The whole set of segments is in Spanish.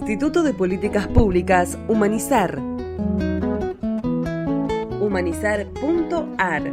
Instituto de Políticas Públicas Humanizar. Humanizar.ar.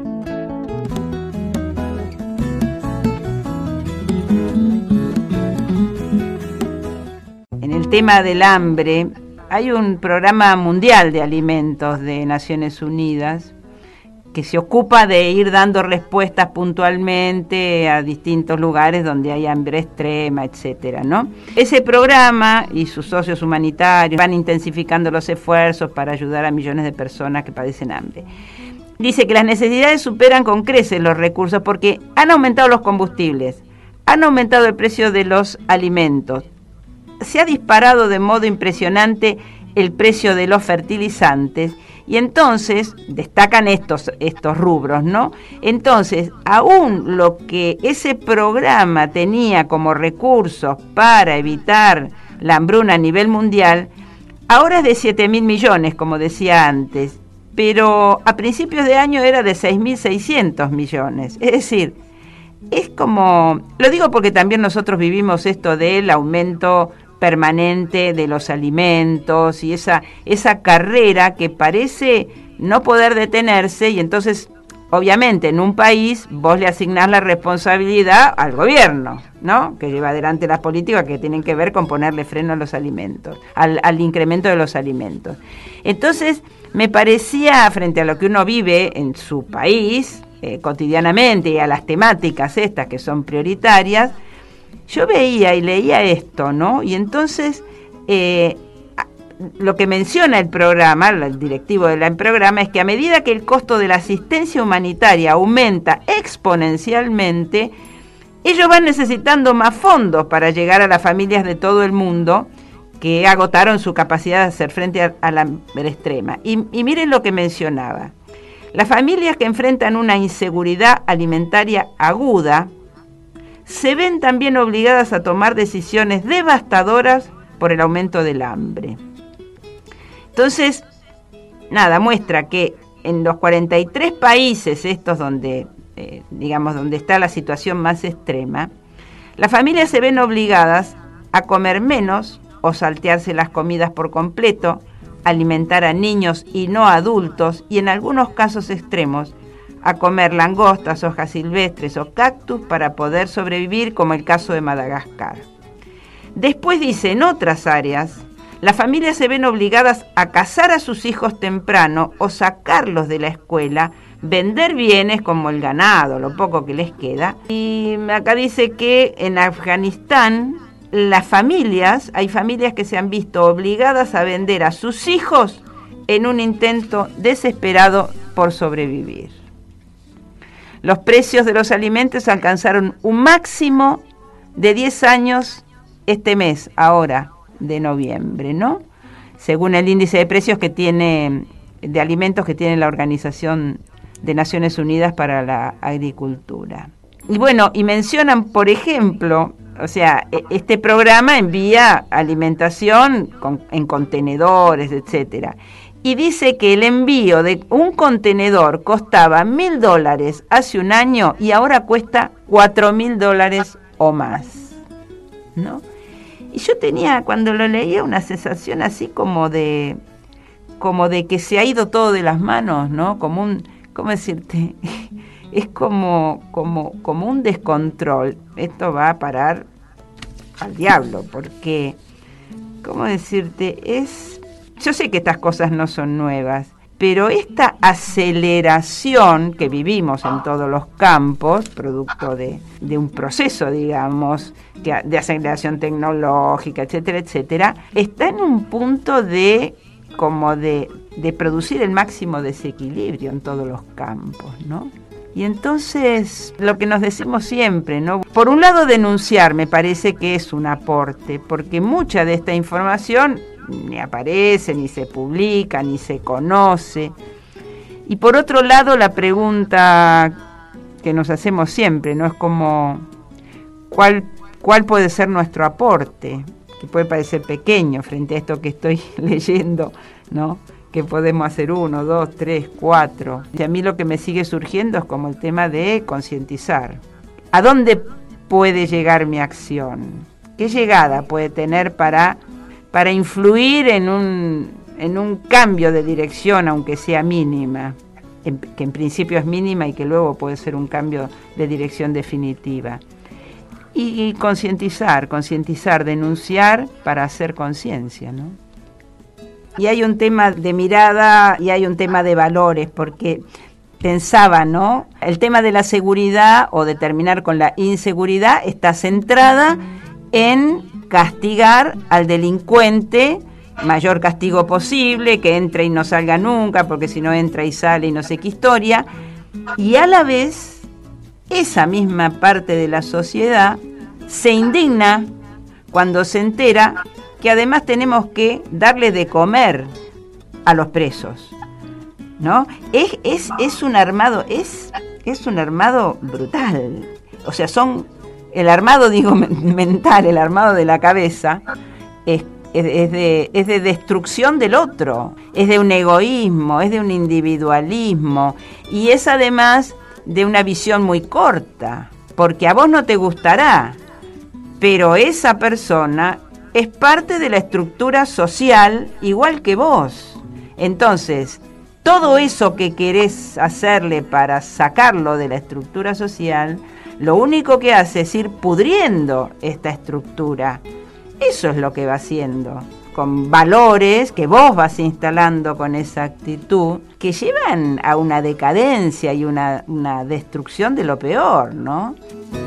En el tema del hambre, hay un programa mundial de alimentos de Naciones Unidas que se ocupa de ir dando respuestas puntualmente a distintos lugares donde hay hambre extrema, etcétera, ¿no? Ese programa y sus socios humanitarios van intensificando los esfuerzos para ayudar a millones de personas que padecen hambre. Dice que las necesidades superan con creces los recursos porque han aumentado los combustibles, han aumentado el precio de los alimentos, se ha disparado de modo impresionante el precio de los fertilizantes y entonces destacan estos rubros, ¿no? Entonces, aún lo que ese programa tenía como recursos para evitar la hambruna a nivel mundial, ahora es de 7.000 millones, como decía antes, pero a principios de año era de 6.600 millones. Es decir, es como, lo digo porque también nosotros vivimos esto del aumento permanente de los alimentos y esa carrera que parece no poder detenerse, y entonces obviamente en un país vos le asignás la responsabilidad al gobierno, ¿no? Que lleva adelante las políticas que tienen que ver con ponerle freno a los alimentos, al incremento de los alimentos. Entonces me parecía, frente a lo que uno vive en su país cotidianamente y a las temáticas estas que son prioritarias, yo veía y leía esto, ¿no? Y entonces lo que menciona el programa, el directivo del programa, es que a medida que el costo de la asistencia humanitaria aumenta exponencialmente, ellos van necesitando más fondos para llegar a las familias de todo el mundo que agotaron su capacidad de hacer frente a la hambre extrema. Y miren lo que mencionaba. Las familias que enfrentan una inseguridad alimentaria aguda se ven también obligadas a tomar decisiones devastadoras por el aumento del hambre. Entonces, nada, muestra que en los 43 países estos donde está la situación más extrema, las familias se ven obligadas a comer menos o saltearse las comidas por completo, alimentar a niños y no a adultos, y en algunos casos extremos, a comer langostas, hojas silvestres o cactus para poder sobrevivir, como el caso de Madagascar. Después dice, en otras áreas, las familias se ven obligadas a casar a sus hijos temprano o sacarlos de la escuela, vender bienes como el ganado, lo poco que les queda. Y acá dice que en Afganistán hay familias que se han visto obligadas a vender a sus hijos en un intento desesperado por sobrevivir. Los precios de los alimentos alcanzaron un máximo de 10 años este mes, ahora de noviembre, ¿no? Según el índice de precios de alimentos que tiene la Organización de Naciones Unidas para la Agricultura. Y bueno, y mencionan, por ejemplo, o sea, este programa envía alimentación en contenedores, etcétera. Y dice que el envío de un contenedor costaba $1.000 hace un año y ahora cuesta $4.000 o más, ¿no? Y yo tenía, cuando lo leía, una sensación así como de que se ha ido todo de las manos, ¿no? ¿Cómo decirte? Es como un descontrol. Esto va a parar al diablo, porque, ¿cómo decirte? Yo sé que estas cosas no son nuevas, pero esta aceleración que vivimos en todos los campos, producto de un proceso, digamos, de aceleración tecnológica, etcétera, etcétera, está en un punto de producir el máximo desequilibrio en todos los campos, ¿no? Y entonces, lo que nos decimos siempre, ¿no? Por un lado, denunciar me parece que es un aporte, porque mucha de esta información ni aparece, ni se publica, ni se conoce. Y por otro lado, la pregunta que nos hacemos siempre, ¿no? Es como, ¿cuál puede ser nuestro aporte? Que puede parecer pequeño frente a esto que estoy leyendo, ¿no? Que podemos hacer 1, 2, 3, 4. Y a mí lo que me sigue surgiendo es como el tema de concientizar. ¿A dónde puede llegar mi acción? ¿Qué llegada puede tener para para influir en un cambio de dirección, aunque sea mínima, que en principio es mínima y que luego puede ser un cambio de dirección definitiva. Y concientizar, denunciar para hacer conciencia, ¿no? Y hay un tema de mirada y hay un tema de valores, porque pensaba, ¿no? El tema de la seguridad o de terminar con la inseguridad está centrada en castigar al delincuente, mayor castigo posible, que entre y no salga nunca, porque si no entra y sale y no sé qué historia. Y a la vez, esa misma parte de la sociedad se indigna cuando se entera que además tenemos que darle de comer a los presos, ¿no? Es un armado, es un armado brutal. O sea, el armado, digo, mental, el armado de la cabeza, es de destrucción del otro, es de un egoísmo, es de un individualismo, y es además de una visión muy corta, porque a vos no te gustará, pero esa persona es parte de la estructura social igual que vos. Entonces, todo eso que querés hacerle para sacarlo de la estructura social, lo único que hace es ir pudriendo esta estructura. Eso es lo que va haciendo, con valores que vos vas instalando con esa actitud, que llevan a una decadencia y una destrucción de lo peor, ¿no?